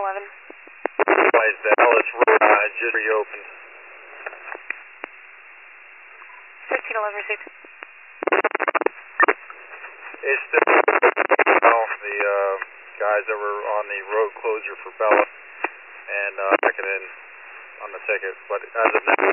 1511. Why is Dallas Road just reopened? 1511 received. It's still the guys that were on the road closure for Bella and checking in on the ticket, but as of now